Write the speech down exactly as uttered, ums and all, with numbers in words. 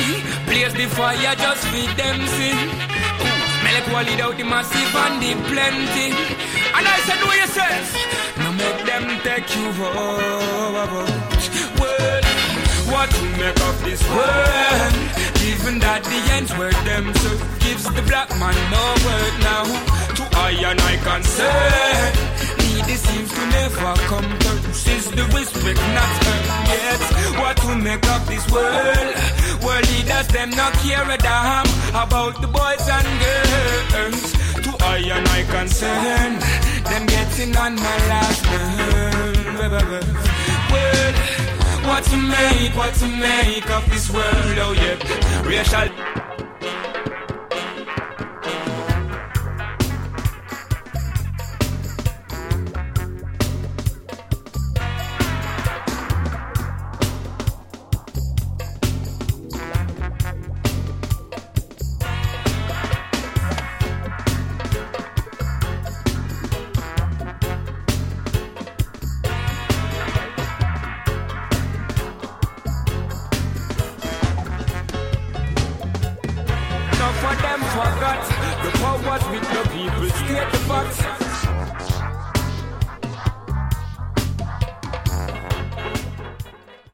Blaze the fire just feed them sin. Make quality out the massive and the plenty. And I said, do yourself. Now make them take you over. Well, what to make of this world? Even that the ends where them so gives the black man no word now. To I and I concern. Need seems to never come to. Since the respect not earned yet. What to make of this world? World leaders them not care a damn about the boys and girls. To I and I concern. Them getting on my last nerve. Well, what to make, what to make of this world, oh yeah, racial